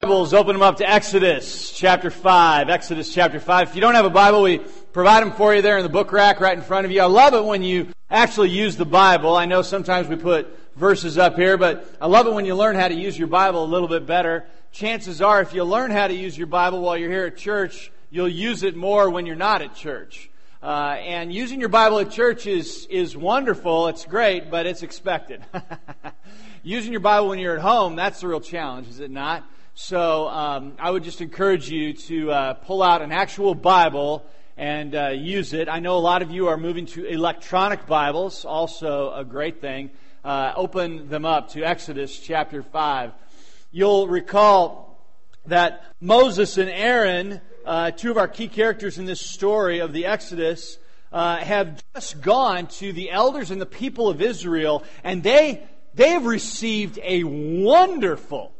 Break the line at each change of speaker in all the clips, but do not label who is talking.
Bibles, open them up to Exodus chapter 5. Exodus chapter 5. If you don't have a Bible, we provide them for you there in the book rack right in front of you. I love it when you actually use the Bible. I know sometimes we put verses up here, but I love it when you learn how to use your Bible a little bit better. Chances are, if you learn how to use your Bible while you're here at church, you'll use it more when you're not at church. And using your Bible at church is wonderful. It's great, but it's expected. Using your Bible when you're at home, that's the real challenge, is it not? So I would just encourage you to pull out an actual Bible and use it. I know a lot of you are moving to electronic Bibles, also a great thing. Open them up to Exodus chapter 5. You'll recall that Moses and Aaron, two of our key characters in this story of the Exodus, have just gone to the elders and the people of Israel, and they have received a wonderful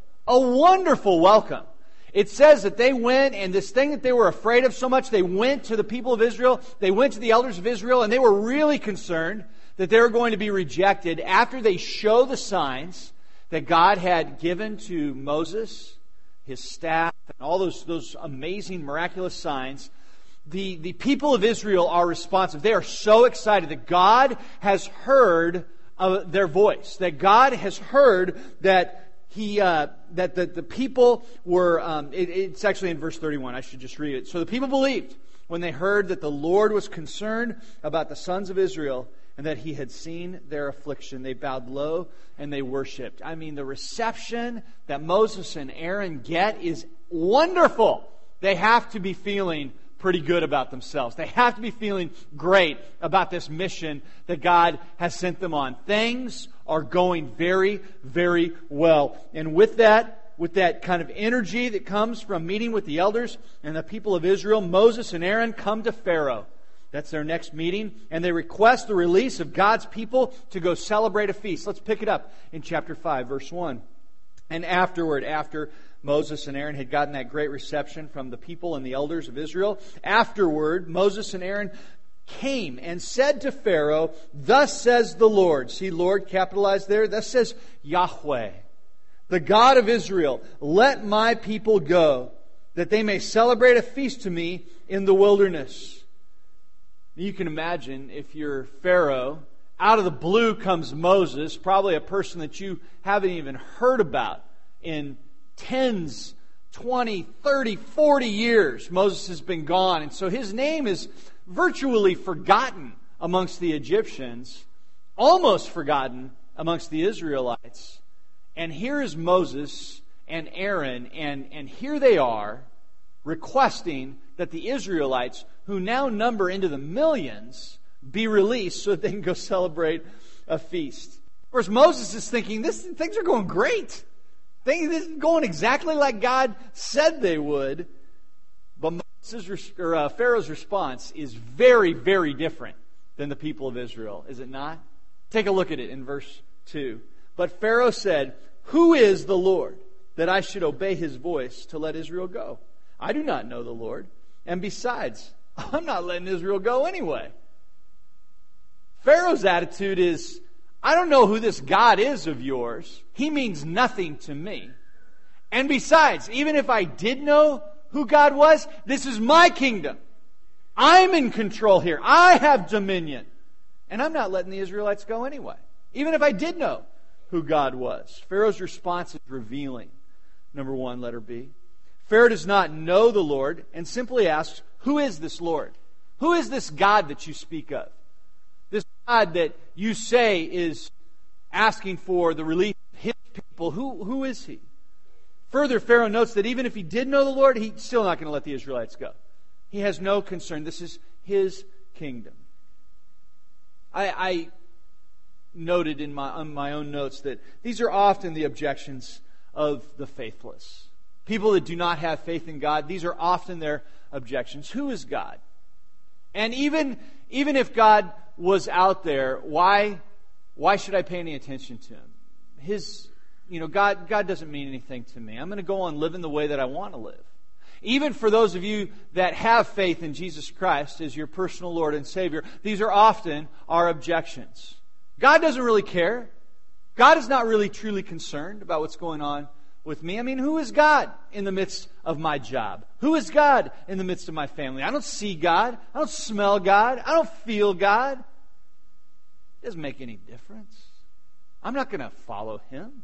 welcome. It says that they went, and this thing that they were afraid of so much, they went to the people of Israel, they went to the elders of Israel, and they were really concerned that they were going to be rejected after they show the signs that God had given to Moses, his staff, and all those amazing, miraculous signs. The people of Israel are responsive. They are so excited that God has heard their voice, that God has heard that that the people were, it's actually in verse 31, I should just read it. So the people believed when they heard that the Lord was concerned about the sons of Israel and that He had seen their affliction. They bowed low and they worshipped. I mean, the reception that Moses and Aaron get is wonderful. They have to be feeling pretty good about themselves. They have to be feeling great about this mission that God has sent them on. Things are going very, very well. And with that kind of energy that comes from meeting with the elders and the people of Israel, Moses and Aaron come to Pharaoh. That's their next meeting. And they request the release of God's people to go celebrate a feast. Let's pick it up in chapter 5, verse 1. And after Moses and Aaron had gotten that great reception from the people and the elders of Israel, afterward, Moses and Aaron came and said to Pharaoh, "Thus says the Lord." See, Lord capitalized there. Thus says Yahweh, the God of Israel, "Let my people go, that they may celebrate a feast to me in the wilderness." You can imagine, if you're Pharaoh, out of the blue comes Moses, probably a person that you haven't even heard about in 10s, 20, 30, 40 years. Moses has been gone, and so his name is virtually forgotten amongst the Egyptians, almost forgotten amongst the Israelites. And here is Moses and Aaron, and here they are requesting that the Israelites, who now number into the millions, be released so that they can go celebrate a feast. Of course, Moses is thinking, things are going great. This is going exactly like God said they would. But Pharaoh's response is very, very different than the people of Israel, is it not? Take a look at it in verse 2. But Pharaoh said, "Who is the Lord, that I should obey His voice to let Israel go? I do not know the Lord. And besides, I'm not letting Israel go anyway." Pharaoh's attitude is, I don't know who this God is of yours. He means nothing to me. And besides, even if I did know who God was, this is my kingdom. I'm in control here. I have dominion. And I'm not letting the Israelites go anyway, even if I did know who God was. Pharaoh's response is revealing. Number 1, letter B. Pharaoh does not know the Lord and simply asks, "Who is this Lord? Who is this God that you speak of? This God that you say is asking for the release of His people, who is He?" Further, Pharaoh notes that even if he did know the Lord, he's still not going to let the Israelites go. He has no concern. This is his kingdom. I noted on my own notes that these are often the objections of the faithless. People that do not have faith in God, these are often their objections. Who is God? And even if God was out there, why should I pay any attention to Him? God doesn't mean anything to me. I'm going to go on living the way that I want to live. Even for those of you that have faith in Jesus Christ as your personal Lord and Savior, these are often our objections. God doesn't really care. God is not really truly concerned about what's going on with me? I mean, who is God in the midst of my job? Who is God in the midst of my family? I don't see God. I don't smell God. I don't feel God. It doesn't make any difference. I'm not going to follow Him.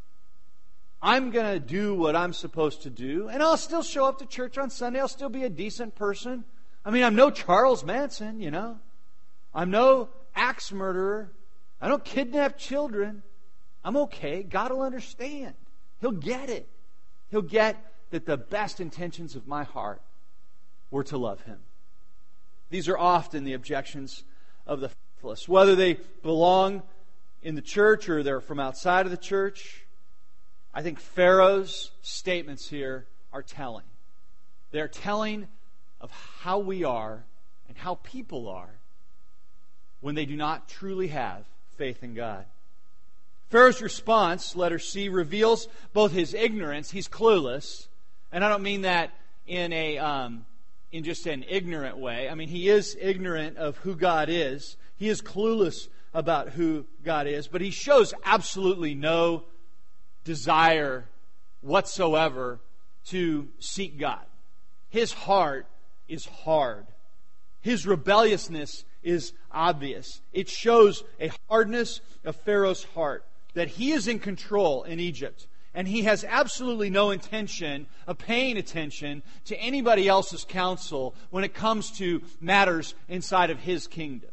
I'm going to do what I'm supposed to do, and I'll still show up to church on Sunday. I'll still be a decent person. I mean, I'm no Charles Manson, you know. I'm no axe murderer. I don't kidnap children. I'm okay. God will understand. He'll get it. He'll get that the best intentions of my heart were to love Him. These are often the objections of the faithless. Whether they belong in the church or they're from outside of the church, I think Pharaoh's statements here are telling. They're telling of how we are and how people are when they do not truly have faith in God. Pharaoh's response, letter C, reveals both his ignorance. He's clueless. And I don't mean that in just an ignorant way. I mean, he is ignorant of who God is. He is clueless about who God is. But he shows absolutely no desire whatsoever to seek God. His heart is hard. His rebelliousness is obvious. It shows a hardness of Pharaoh's heart, that he is in control in Egypt, and he has absolutely no intention of paying attention to anybody else's counsel when it comes to matters inside of his kingdom.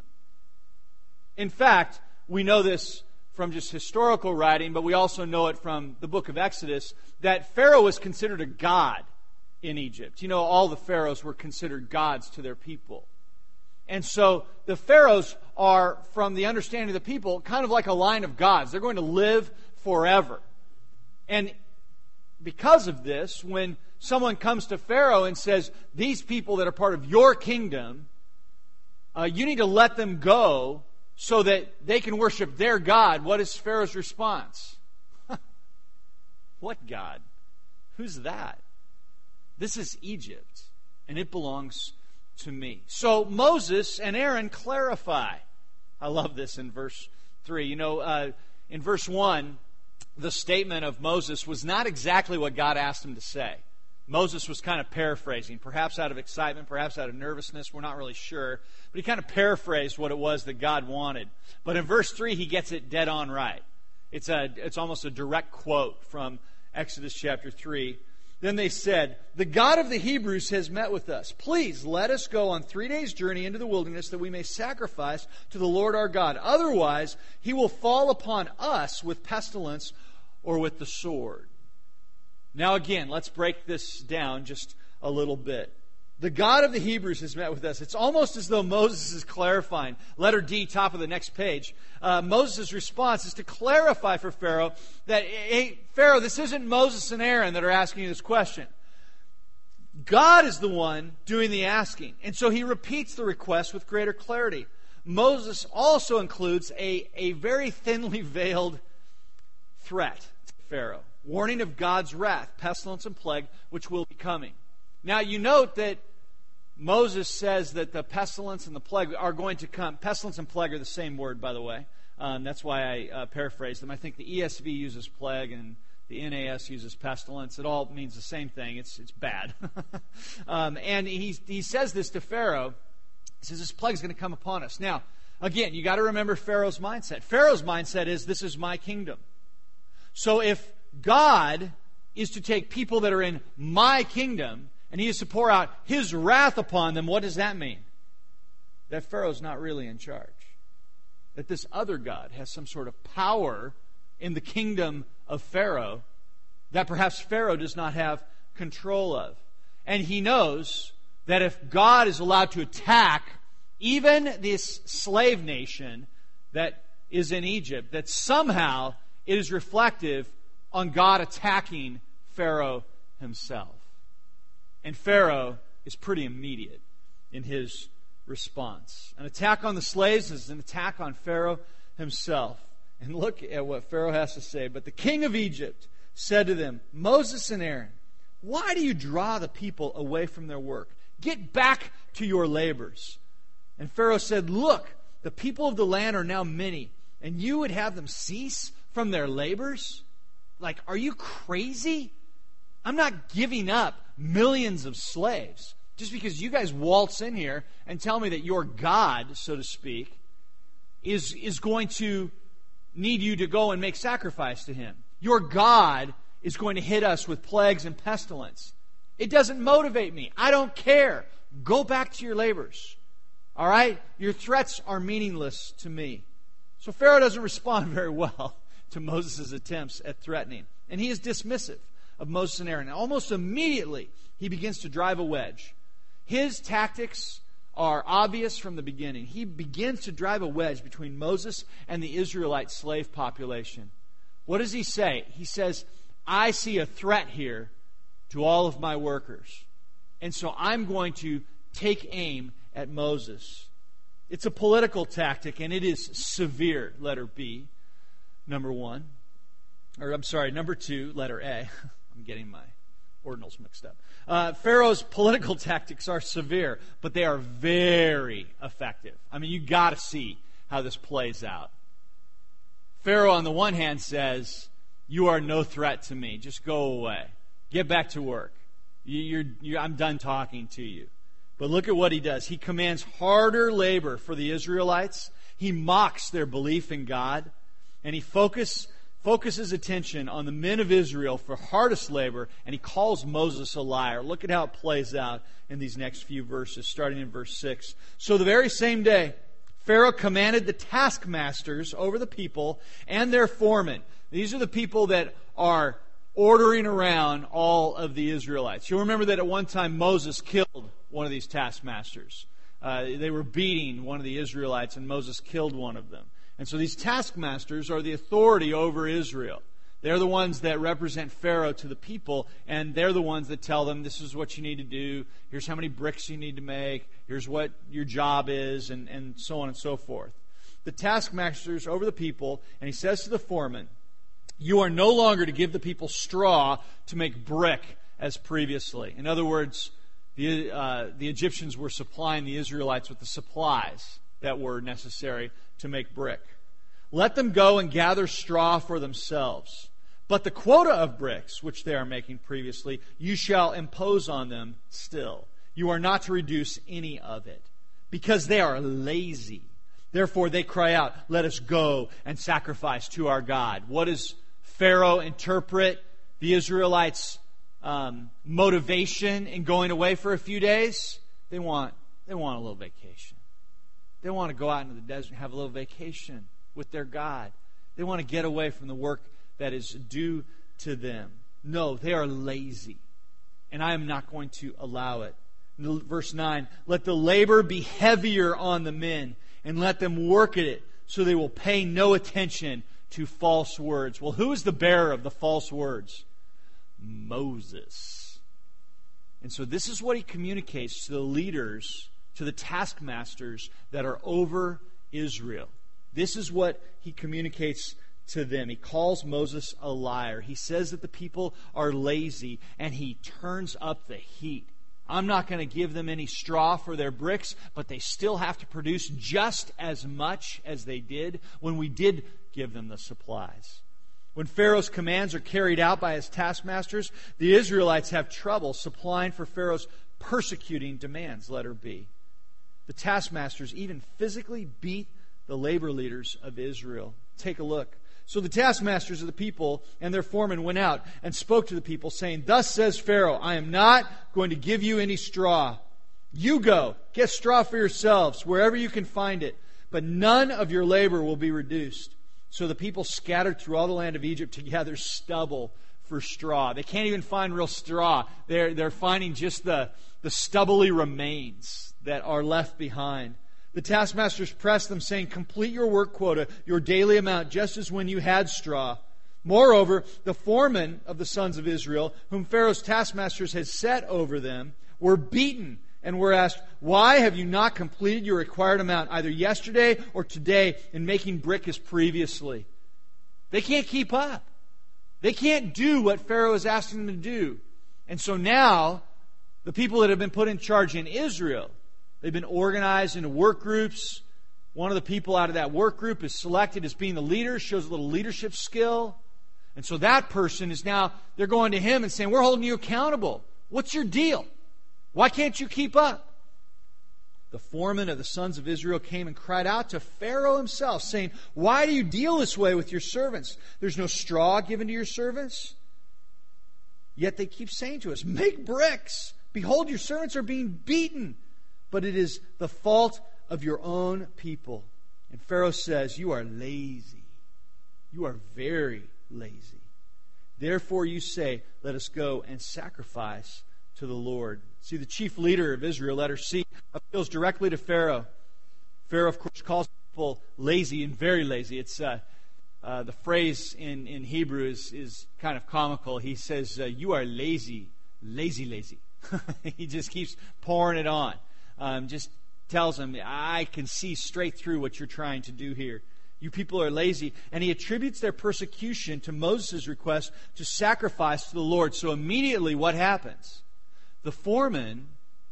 In fact, we know this from just historical writing, but we also know it from the book of Exodus, that Pharaoh was considered a god in Egypt. You know, all the pharaohs were considered gods to their people. And so the pharaohs are, from the understanding of the people, kind of like a line of gods. They're going to live forever. And because of this, when someone comes to Pharaoh and says, these people that are part of your kingdom, you need to let them go so that they can worship their God, what is Pharaoh's response? What God? Who's that? This is Egypt, and it belongs to me. So Moses and Aaron clarify. I love this in verse 3. You know, in verse 1, the statement of Moses was not exactly what God asked him to say. Moses was kind of paraphrasing, perhaps out of excitement, perhaps out of nervousness. We're not really sure. But he kind of paraphrased what it was that God wanted. But in verse 3, he gets it dead on right. It's almost a direct quote from Exodus chapter 3. Then they said, "The God of the Hebrews has met with us. Please let us go on 3 days' journey into the wilderness that we may sacrifice to the Lord our God. Otherwise, He will fall upon us with pestilence or with the sword." Now again, let's break this down just a little bit. The God of the Hebrews has met with us. It's almost as though Moses is clarifying. Letter D, top of the next page. Moses' response is to clarify for Pharaoh that, hey, Pharaoh, this isn't Moses and Aaron that are asking you this question. God is the one doing the asking. And so he repeats the request with greater clarity. Moses also includes a very thinly veiled threat to Pharaoh. Warning of God's wrath, pestilence and plague, which will be coming. Now you note that Moses says that the pestilence and the plague are going to come. Pestilence and plague are the same word, by the way. That's why I paraphrased them. I think the ESV uses plague and the NAS uses pestilence. It all means the same thing. It's bad. And he says this to Pharaoh. He says, this plague is going to come upon us. Now, again, you got to remember Pharaoh's mindset. Pharaoh's mindset is, this is my kingdom. So if God is to take people that are in my kingdom and He is to pour out His wrath upon them, what does that mean? That Pharaoh's not really in charge. That this other God has some sort of power in the kingdom of Pharaoh that perhaps Pharaoh does not have control of. And he knows that if God is allowed to attack even this slave nation that is in Egypt, that somehow it is reflective on God attacking Pharaoh himself. And Pharaoh is pretty immediate in his response. An attack on the slaves is an attack on Pharaoh himself. And look at what Pharaoh has to say. But the king of Egypt said to them, "Moses and Aaron, why do you draw the people away from their work? Get back to your labors." And Pharaoh said, "Look, the people of the land are now many, and you would have them cease from their labors?" are you crazy? I'm not giving up millions of slaves just because you guys waltz in here and tell me that your God, so to speak, is going to need you to go and make sacrifice to him. Your God is going to hit us with plagues and pestilence. It doesn't motivate me. I don't care. Go back to your labors. All right? Your threats are meaningless to me. So Pharaoh doesn't respond very well to Moses' attempts at threatening. And he is dismissive of Moses and Aaron. And almost immediately, he begins to drive a wedge. His tactics are obvious from the beginning. He begins to drive a wedge between Moses and the Israelite slave population. What does he say? He says, I see a threat here to all of my workers. And so I'm going to take aim at Moses. It's a political tactic, and it is severe, letter B, number 1. Number 2, letter A. I'm getting my ordinals mixed up. Pharaoh's political tactics are severe, but they are very effective. I mean, you got to see how this plays out. Pharaoh, on the one hand, says, you are no threat to me. Just go away. Get back to work. I'm done talking to you. But look at what he does. He commands harder labor for the Israelites. He mocks their belief in God. And he focuses attention on the men of Israel for hardest labor, and he calls Moses a liar. Look at how it plays out in these next few verses, starting in verse 6. So the very same day, Pharaoh commanded the taskmasters over the people and their foremen. These are the people that are ordering around all of the Israelites. You'll remember that at one time Moses killed one of these taskmasters. They were beating one of the Israelites, and Moses killed one of them. And so these taskmasters are the authority over Israel. They're the ones that represent Pharaoh to the people, and they're the ones that tell them, this is what you need to do, here's how many bricks you need to make, here's what your job is, and so on and so forth. The taskmasters over the people, and he says to the foreman, you are no longer to give the people straw to make brick as previously. In other words, the Egyptians were supplying the Israelites with the supplies that were necessary to make brick. Let them go and gather straw for themselves. But the quota of bricks, which they are making previously, you shall impose on them still. You are not to reduce any of it, because they are lazy. Therefore they cry out, let us go and sacrifice to our God. What does Pharaoh interpret the Israelites' motivation in going away for a few days? They want a little vacation. They want to go out into the desert and have a little vacation with their God. They want to get away from the work that is due to them. No, they are lazy, and I am not going to allow it. Verse 9, let the labor be heavier on the men, and let them work at it, so they will pay no attention to false words. Well, who is the bearer of the false words? Moses. And so this is what he communicates to the leaders, to the taskmasters that are over Israel. This is what he communicates to them. He calls Moses a liar. He says that the people are lazy, and he turns up the heat. I'm not going to give them any straw for their bricks, but they still have to produce just as much as they did when we did give them the supplies. When Pharaoh's commands are carried out by his taskmasters, the Israelites have trouble supplying for Pharaoh's persecuting demands, letter B. The taskmasters even physically beat the labor leaders of Israel. Take a look. So the taskmasters of the people and their foremen went out and spoke to the people, saying, thus says Pharaoh, I am not going to give you any straw. You go, get straw for yourselves, wherever you can find it, but none of your labor will be reduced. So the people scattered through all the land of Egypt to gather stubble for straw. They can't even find real straw. They're finding just the stubbly remains that are left behind. The taskmasters pressed them, saying, complete your work quota, your daily amount, just as when you had straw. Moreover, the foremen of the sons of Israel, whom Pharaoh's taskmasters had set over them, were beaten and were asked, why have you not completed your required amount, either yesterday or today, in making brick as previously? They can't keep up. They can't do what Pharaoh is asking them to do. And so now, the people that have been put in charge in Israel, they've been organized into work groups. One of the people out of that work group is selected as being the leader, shows a little leadership skill. And so that person is now, they're going to him and saying, we're holding you accountable. What's your deal? Why can't you keep up? The foreman of the sons of Israel came and cried out to Pharaoh himself, saying, why do you deal this way with your servants? There's no straw given to your servants. Yet they keep saying to us, make bricks. Behold, your servants are being beaten. But it is the fault of your own people. And Pharaoh says, you are lazy. You are very lazy. Therefore you say, let us go and sacrifice to the Lord. See, the chief leader of Israel, letter C, appeals directly to Pharaoh. Pharaoh, of course, calls people lazy and very lazy. It's the phrase in Hebrew is kind of comical. He says, you are lazy, lazy, lazy. He just keeps pouring it on. Just tells them, I can see straight through what you're trying to do here. You people are lazy. And he attributes their persecution to Moses' request to sacrifice to the Lord. So immediately what happens? The foreman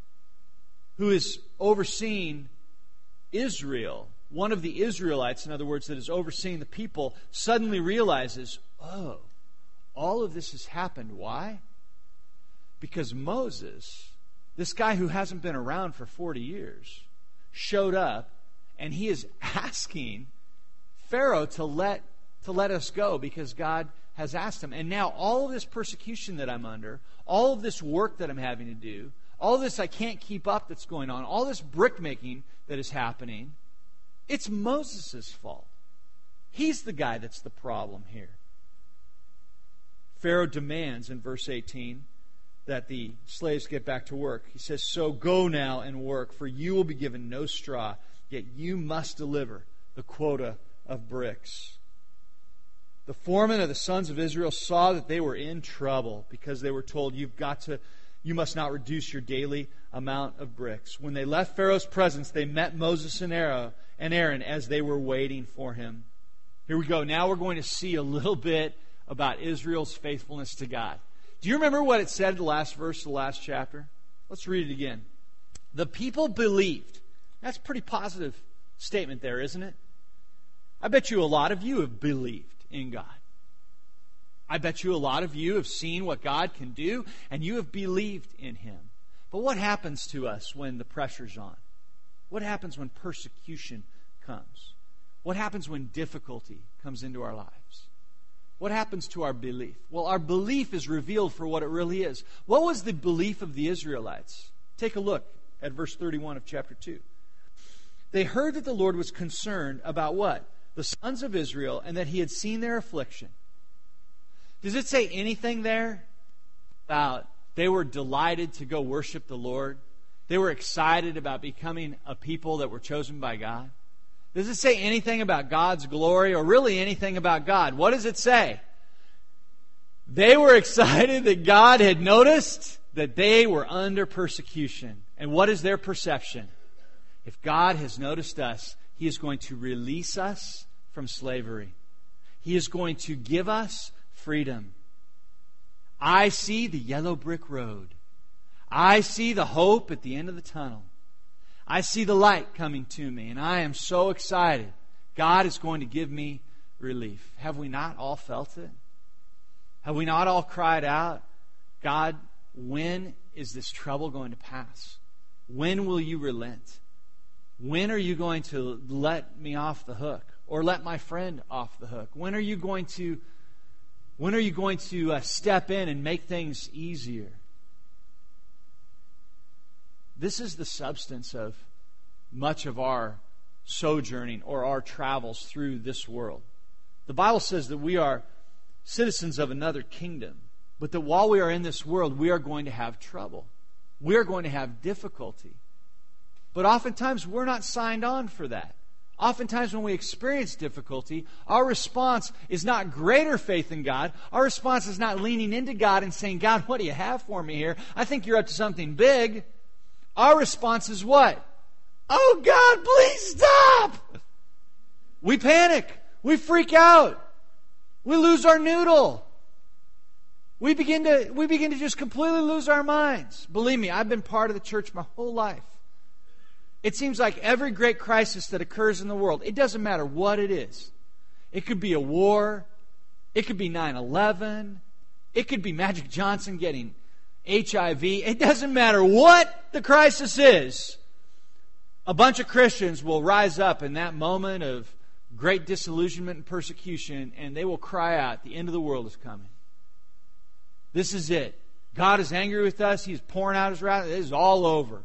who is overseeing Israel, one of the Israelites, in other words, that is overseeing the people, suddenly realizes, oh, all of this has happened. Why? Because Moses, this guy who hasn't been around for 40 years, showed up, and he is asking Pharaoh to let us go because God has asked him. And now all of this persecution that I'm under, all of this work that I'm having to do, all of this I can't keep up that's going on, all this brick making that is happening, it's Moses' fault. He's the guy that's the problem here. Pharaoh demands in verse 18 that the slaves get back to work. He says, so go now and work, for you will be given no straw, yet you must deliver the quota of bricks. The foreman of the sons of Israel saw that they were in trouble because they were told, you must not reduce your daily amount of bricks. When they left Pharaoh's presence, they met Moses and Aaron as they were waiting for him. Here we go. Now we're going to see a little bit about Israel's faithfulness to God. Do you remember what it said in the last verse of the last chapter? Let's read it again. The people believed. That's a pretty positive statement there, isn't it? I bet you a lot of you have believed in God. I bet you a lot of you have seen what God can do, and you have believed in Him. But what happens to us when the pressure's on? What happens when persecution comes? What happens when difficulty comes into our lives? What happens to our belief? Well, our belief is revealed for what it really is. What was the belief of the Israelites? Take a look at verse 31 of chapter 2. They heard that the Lord was concerned about what? The sons of Israel, and that He had seen their affliction. Does it say anything there about they were delighted to go worship the Lord? They were excited about becoming a people that were chosen by God? Does it say anything about God's glory or really anything about God? What does it say? They were excited that God had noticed that they were under persecution. And what is their perception? If God has noticed us, He is going to release us from slavery. He is going to give us freedom. I see the yellow brick road. I see the hope at the end of the tunnel. I see the light coming to me, and I am so excited. God is going to give me relief. Have we not all felt it? Have we not all cried out, God, when is this trouble going to pass? When will you relent? When are you going to let me off the hook, or let my friend off the hook? When are you going to step in and make things easier? This is the substance of much of our sojourning or our travels through this world. The Bible says that we are citizens of another kingdom, but that while we are in this world, we are going to have trouble. We are going to have difficulty. But oftentimes, we're not signed on for that. Oftentimes, when we experience difficulty, our response is not greater faith in God. Our response is not leaning into God and saying, God, what do you have for me here? I think you're up to something big. Our response is what? Oh, God, please stop! We panic. We freak out. We lose our noodle. We begin to just completely lose our minds. Believe me, I've been part of the church my whole life. It seems like every great crisis that occurs in the world, it doesn't matter what it is. It could be a war. It could be 9/11. It could be Magic Johnson getting HIV. It doesn't matter what the crisis is. A bunch of Christians will rise up in that moment of great disillusionment and persecution, and they will cry out, the end of the world is coming. This is it. God is angry with us. He's pouring out His wrath. It is all over.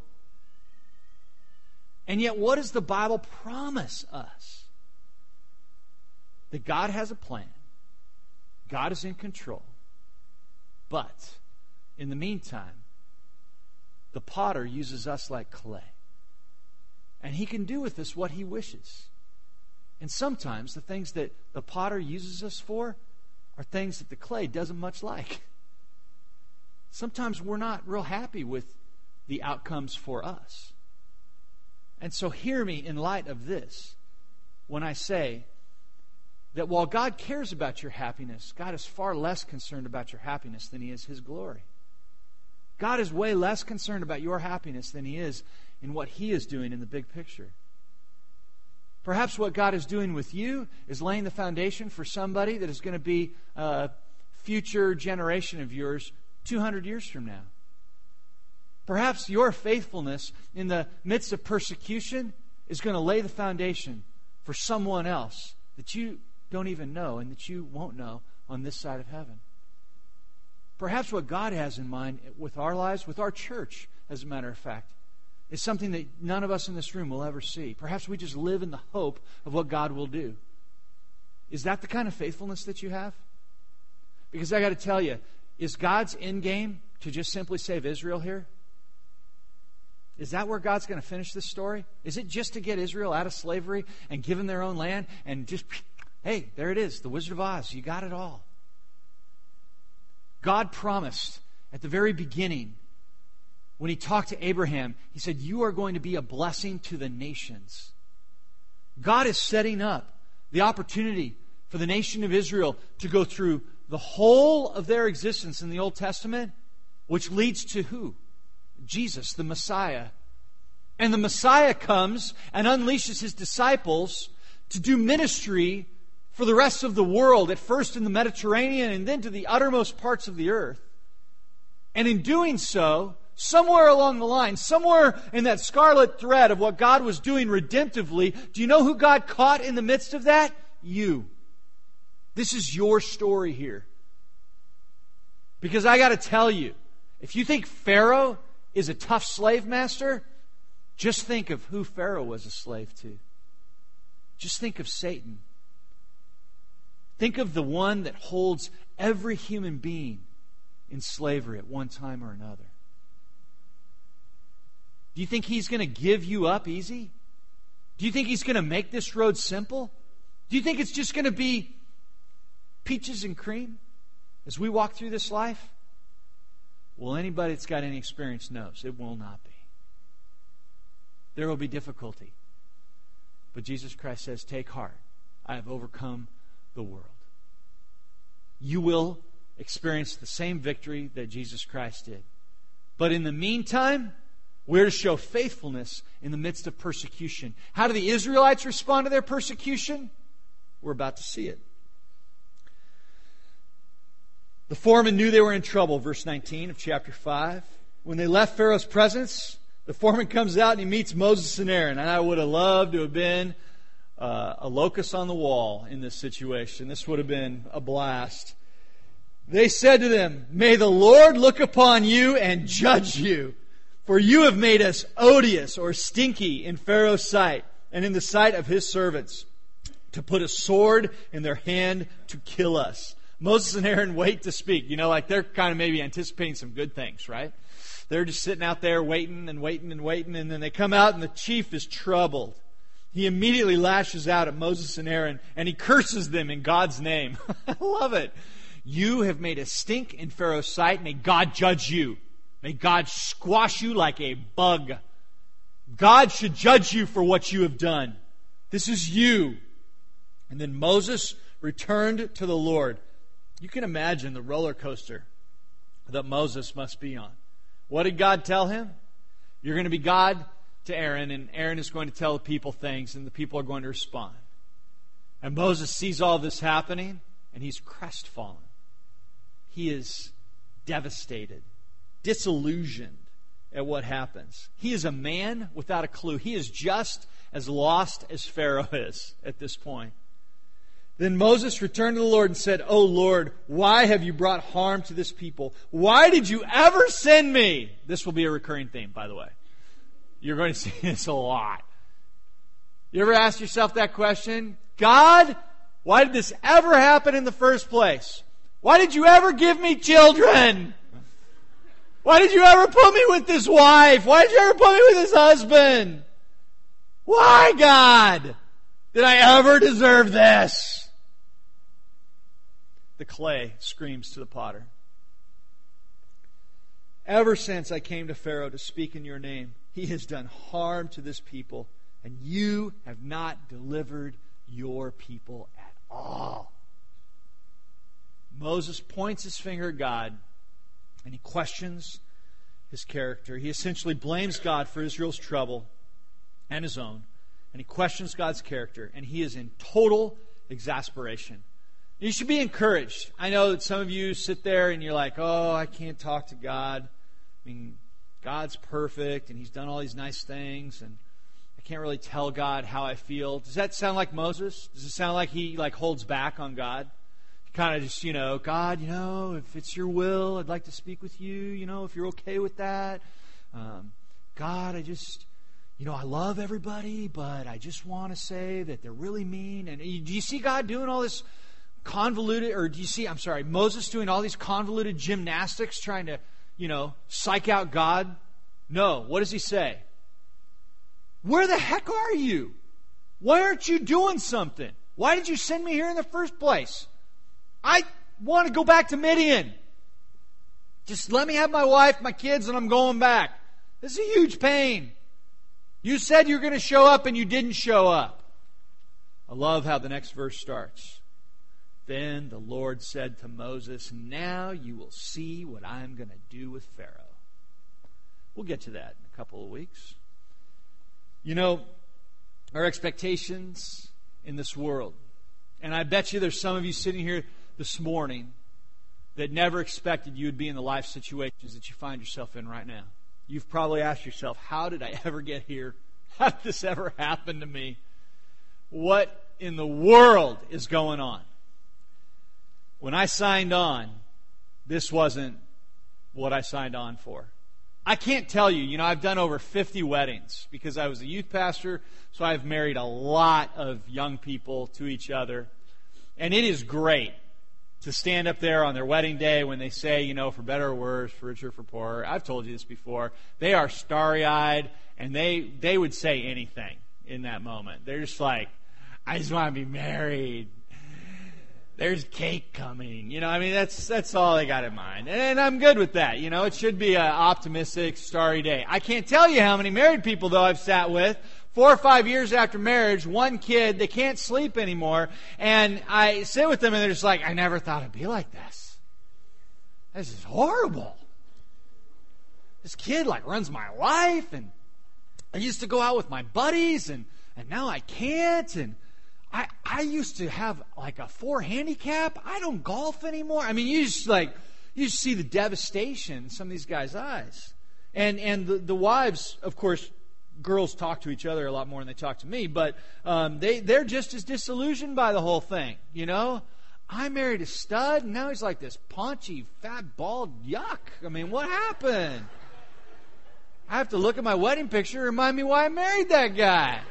And yet, what does the Bible promise us? That God has a plan. God is in control. But, in the meantime, the potter uses us like clay. And He can do with us what He wishes. And sometimes the things that the potter uses us for are things that the clay doesn't much like. Sometimes we're not real happy with the outcomes for us. And so hear me in light of this when I say that while God cares about your happiness, God is far less concerned about your happiness than He is His glory. God is way less concerned about your happiness than He is in what He is doing in the big picture. Perhaps what God is doing with you is laying the foundation for somebody that is going to be a future generation of yours 200 years from now. Perhaps your faithfulness in the midst of persecution is going to lay the foundation for someone else that you don't even know and that you won't know on this side of heaven. Perhaps what God has in mind with our lives, with our church, as a matter of fact, is something that none of us in this room will ever see. Perhaps we just live in the hope of what God will do. Is that the kind of faithfulness that you have? Because I got to tell you, is God's end game to just simply save Israel here? Is that where God's going to finish this story? Is it just to get Israel out of slavery and give them their own land and just, hey, there it is, the Wizard of Oz, you got it all. God promised at the very beginning, when He talked to Abraham, He said, you are going to be a blessing to the nations. God is setting up the opportunity for the nation of Israel to go through the whole of their existence in the Old Testament, which leads to who? Jesus, the Messiah. And the Messiah comes and unleashes His disciples to do ministry for the rest of the world, at first in the Mediterranean and then to the uttermost parts of the earth. And in doing so, somewhere along the line, somewhere in that scarlet thread of what God was doing redemptively, do you know who God caught in the midst of that? You. This is your story here. Because I got to tell you, if you think Pharaoh is a tough slave master, just think of who Pharaoh was a slave to. Just think of Satan. Think of the one that holds every human being in slavery at one time or another. Do you think he's going to give you up easy? Do you think he's going to make this road simple? Do you think it's just going to be peaches and cream as we walk through this life? Well, anybody that's got any experience knows it will not be. There will be difficulty. But Jesus Christ says, take heart. I have overcome the world. You will experience the same victory that Jesus Christ did. But in the meantime, we're to show faithfulness in the midst of persecution. How do the Israelites respond to their persecution? We're about to see it. The foreman knew they were in trouble, verse 19 of chapter 5. When they left Pharaoh's presence, the foreman comes out and he meets Moses and Aaron. And I would have loved to have been a locust on the wall in this situation. This would have been a blast. They said to them, may the Lord look upon you and judge you. For you have made us odious or stinky in Pharaoh's sight and in the sight of his servants, to put a sword in their hand to kill us. Moses and Aaron wait to speak. You know, like they're kind of maybe anticipating some good things, right? They're just sitting out there waiting and waiting and waiting, and then they come out and the chief is troubled. He immediately lashes out at Moses and Aaron and he curses them in God's name. I love it. You have made a stink in Pharaoh's sight. May God judge you. May God squash you like a bug. God should judge you for what you have done. This is you. And then Moses returned to the Lord. You can imagine the roller coaster that Moses must be on. What did God tell him? You're going to be God to Aaron, and Aaron is going to tell the people things, and the people are going to respond. And Moses sees all this happening, And he's crestfallen. He is devastated, disillusioned at what happens. He is a man without a clue. He is just as lost as Pharaoh is at this point. Then Moses returned to the Lord and said, "O Lord, why have you brought harm to this people? Why did you ever send me?" This will be a recurring theme, by the way. You're going to see this a lot. You ever ask yourself that question? God, why did this ever happen in the first place? Why did you ever give me children? Why did you ever put me with this wife? Why did you ever put me with this husband? Why, God, did I ever deserve this? The clay screams to the potter. Ever since I came to Pharaoh to speak in your name, he has done harm to this people, and you have not delivered your people at all. Moses points his finger at God, and he questions his character. He essentially blames God for Israel's trouble and his own, and he questions God's character, and he is in total exasperation. You should be encouraged. I know that some of you sit there and you're like, "Oh, I can't talk to God. I mean, God's perfect, and he's done all these nice things, and I can't really tell God how I feel." Does that sound like Moses? Does it sound like he holds back on God? He kind of just, "God, if it's your will, I'd like to speak with you, if you're okay with that. God, I just, I love everybody, but I just want to say that they're really mean." And do you see God doing all this convoluted, or do you see, Moses doing all these convoluted gymnastics trying to, psych out God? No. What does he say? "Where the heck are you? Why aren't you doing something? Why did you send me here in the first place? I want to go back to Midian. Just let me have my wife, my kids, and I'm going back. This is a huge pain. You said you were going to show up and you didn't show up." I love how the next verse starts. Then the Lord said to Moses, "Now you will see what I'm going to do with Pharaoh." We'll get to that in a couple of weeks. Our expectations in this world, and I bet you there's some of you sitting here this morning that never expected you would be in the life situations that you find yourself in right now. You've probably asked yourself, "How did I ever get here? How did this ever happen to me? What in the world is going on?" When I signed on, this wasn't what I signed on for. I can't tell you, I've done over 50 weddings because I was a youth pastor, so I've married a lot of young people to each other. And it is great to stand up there on their wedding day when they say, for better or worse, for richer or for poorer. I've told you this before. They are starry-eyed, and they would say anything in that moment. They're just like, "I just want to be married. There's cake coming." That's all they got in mind. And I'm good with that. It should be an optimistic, starry day. I can't tell you how many married people, though, I've sat with. 4 or 5 years after marriage, one kid, they can't sleep anymore. And I sit with them and they're just like, "I never thought it'd be like this. This is horrible. This kid runs my life, and I used to go out with my buddies, and now I can't, and I used to have a 4 handicap. I don't golf anymore." You just see the devastation in some of these guys' eyes. And the wives, of course, girls talk to each other a lot more than they talk to me, but they're just as disillusioned by the whole thing. I married a stud, and now he's like this paunchy, fat, bald yuck. What happened? I have to look at my wedding picture and remind me why I married that guy.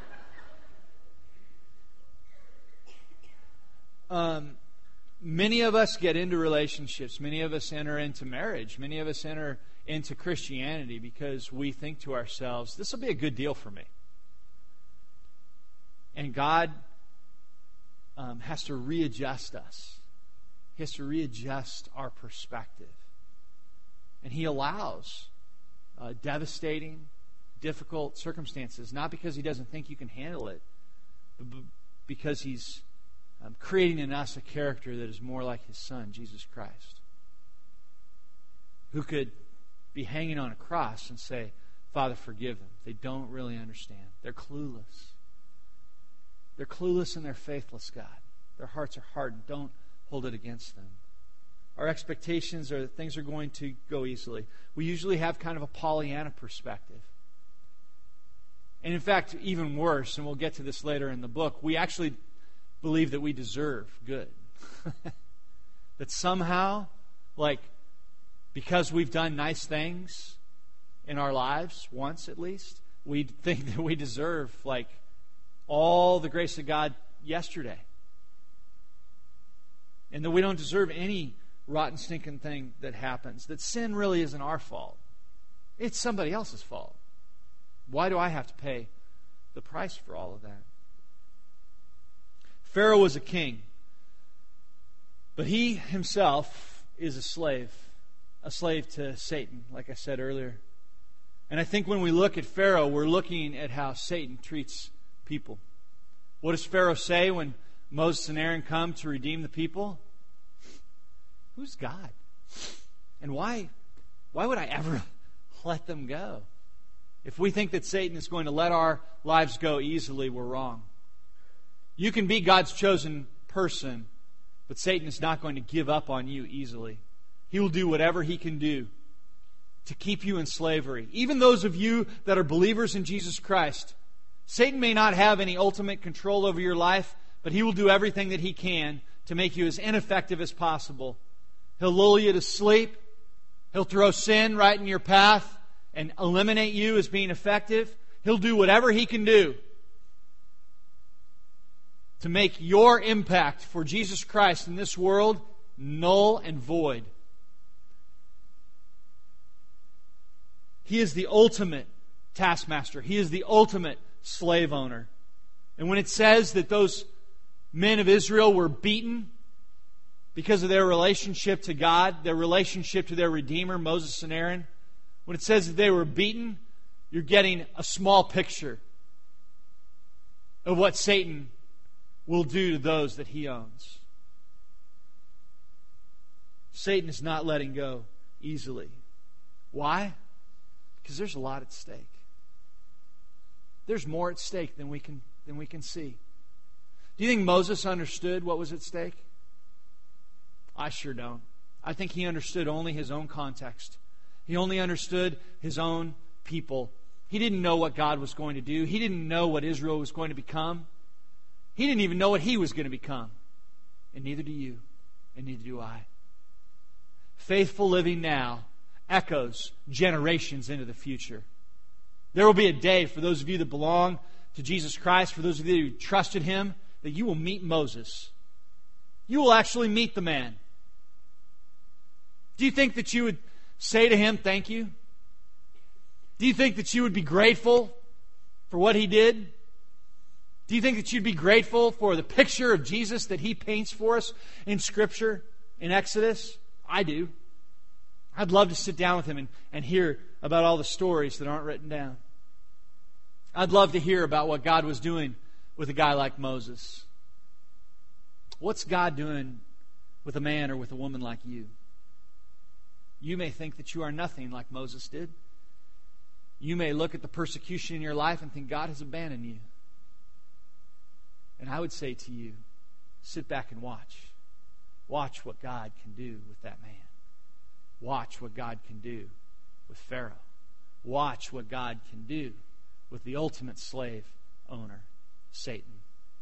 Many of us get into relationships. Many of us enter into marriage. Many of us enter into Christianity because we think to ourselves, "This will be a good deal for me." And God has to readjust us. He has to readjust our perspective. And He allows devastating, difficult circumstances, not because He doesn't think you can handle it, but because He's creating in us a character that is more like His Son, Jesus Christ, who could be hanging on a cross and say, "Father, forgive them. They don't really understand. They're clueless. They're clueless and they're faithless, God. Their hearts are hardened. Don't
hold it against them. Our expectations are that things are going to go easily. We usually have kind of a Pollyanna perspective. And in fact, even worse, and we'll get to this later in the book, we actually believe that we deserve good. That somehow, because we've done nice things in our lives, once at least, we think that we deserve, all the grace of God yesterday. And that we don't deserve any rotten, stinking thing that happens. That sin really isn't our fault. It's somebody else's fault. Why do I have to pay the price for all of that? Pharaoh was a king, but he himself is a slave to Satan, like I said earlier. And I think when we look at Pharaoh, we're looking at how Satan treats people. What does Pharaoh say when Moses and Aaron come to redeem the people? Who's God? And why would I ever let them go? If we think that Satan is going to let our lives go easily, we're wrong. You can be God's chosen person, but Satan is not going to give up on you easily. He will do whatever he can do to keep you in slavery. Even those of you that are believers in Jesus Christ, Satan may not have any ultimate control over your life, but he will do everything that he can to make you as ineffective as possible. He'll lull you to sleep. He'll throw sin right in your path and eliminate you as being effective. He'll do whatever he can do to make your impact for Jesus Christ in this world null and void. He is the ultimate taskmaster. He is the ultimate slave owner. And when it says that those men of Israel were beaten because of their relationship to God, their relationship to their Redeemer, Moses and Aaron, when it says that they were beaten, you're getting a small picture of what Satan will do to those that he owns. Satan is not letting go easily. Why? Because there's a lot at stake. There's more at stake than we can see. Do you think Moses understood what was at stake? I sure don't. I think he understood only his own context. He only understood his own people. He didn't know what God was going to do. He didn't know what Israel was going to become. He didn't even know what he was going to become. And neither do you. And neither do I. Faithful living now echoes generations into the future. There will be a day for those of you that belong to Jesus Christ, for those of you who trusted Him, that you will meet Moses. You will actually meet the man. Do you think that you would say to him, thank you? Do you think that you would be grateful for what he did? Do you think that you'd be grateful for the picture of Jesus that he paints for us in Scripture, in Exodus? I do. I'd love to sit down with him and hear about all the stories that aren't written down. I'd love to hear about what God was doing with a guy like Moses. What's God doing with a man or with a woman like you? You may think that you are nothing like Moses did. You may look at the persecution in your life and think God has abandoned you. And I would say to you, sit back and watch. Watch what God can do with that man. Watch what God can do with Pharaoh. Watch what God can do with the ultimate slave owner, Satan.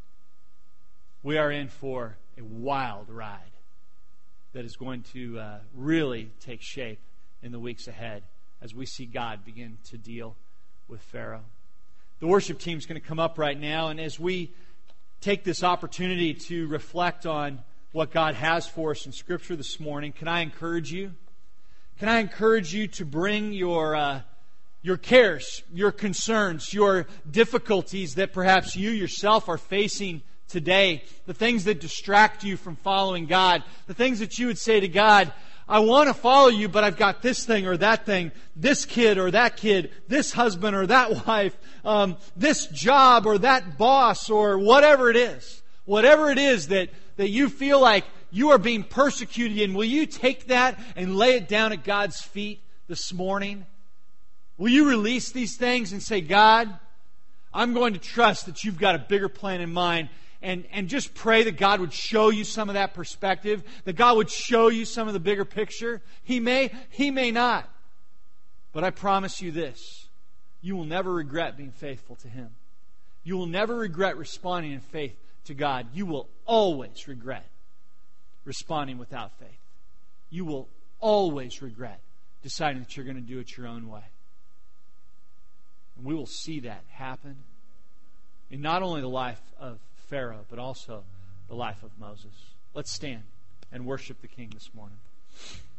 We are in for a wild ride that is going to really take shape in the weeks ahead as we see God begin to deal with Pharaoh. The worship team is going to come up right now, and as we take this opportunity to reflect on what God has for us in Scripture this morning, can I encourage you? Can I encourage you to bring your cares, your concerns, your difficulties that perhaps you yourself are facing today, the things that distract you from following God, the things that you would say to God, I want to follow you, but I've got this thing or that thing, this kid or that kid, this husband or that wife, this job or that boss or whatever it is. Whatever it is that you feel like you are being persecuted in, will you take that and lay it down at God's feet this morning? Will you release these things and say, God, I'm going to trust that you've got a bigger plan in mind, and just pray that God would show you some of that perspective, that God would show you some of the bigger picture. He may not. But I promise you this, you will never regret being faithful to Him. You will never regret responding in faith to God. You will always regret responding without faith. You will always regret deciding that you're going to do it your own way. And we will see that happen in not only the life of Pharaoh, but also the life of Moses. Let's stand and worship the King this morning.